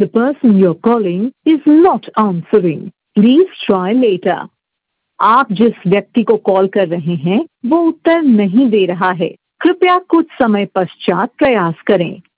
The person you're calling is not answering. Please try later. आप जिस व्यक्ति को कॉल कर रहे हैं वो उत्तर नहीं दे रहा है। कृपया कुछ समय पश्चात प्रयास करें।